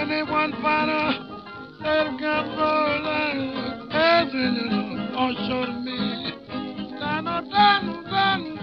anyone finer, let him come rolling, passing on shore to me. Dun, dun, dun, dun,